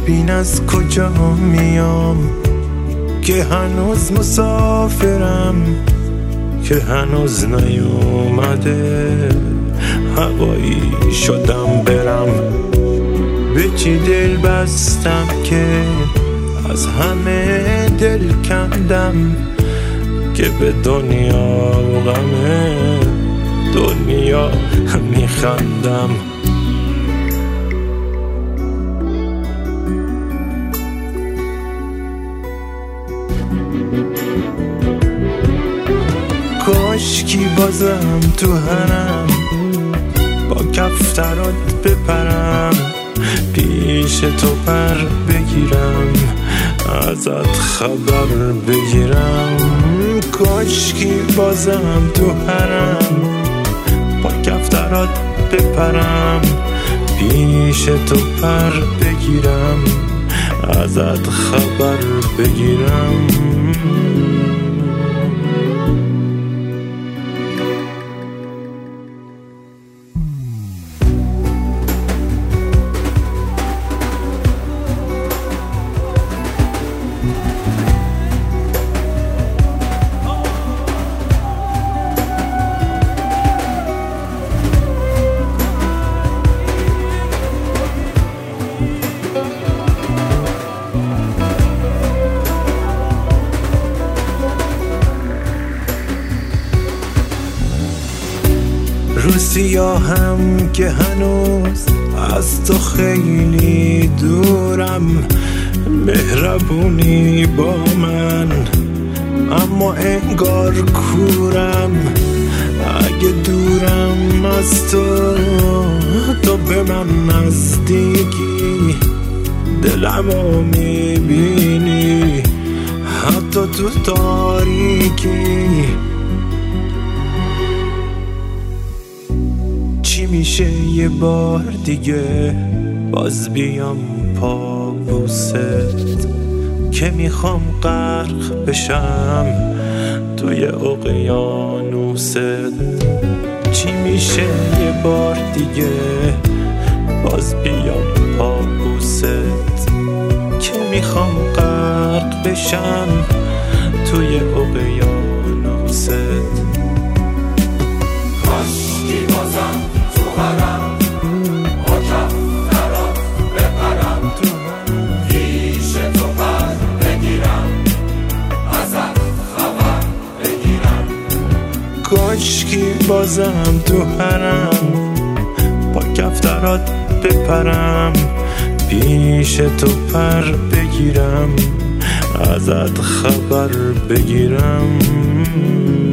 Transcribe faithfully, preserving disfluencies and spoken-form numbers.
ببین از کجا میام، که هنوز مسافرم، که هنوز نیومده هوایی شدم برم. به چی دل بستم که از همه دل کندم، که به دنیا و غم دنیا میخندم. کاشکی بازم تو هرم با کفترات بپرم، پیش تو پر بگیرم، ازت خبر بگیرم. کاشکی بازم تو هرم با کفترات بپرم، پیش تو پر بگیرم، ازت خبر بگیرم. رو سیاهم که هنوز از تو خیلی دورم، مهربونی با من اما انگار کورم. اگه دورم از تو، تو به من نزدیکی، دلمو میبینی حتی تو تاریکی. چی میشه یه بار دیگه باز بیام پا بوست، که میخوام غرق بشم توی اقیانوست. چی میشه یه بار دیگه باز بیام پا بوست، که میخوام غرق بشم توی اقیانوست. کاشکی بازم تو هرم با کفترات بپرم، پیش تو پر بگیرم، ازت خبر بگیرم. کاشکی بازم تو هرم با کفترات بپرم، پیش تو پر بگیرم، ازت خبر بگیرم.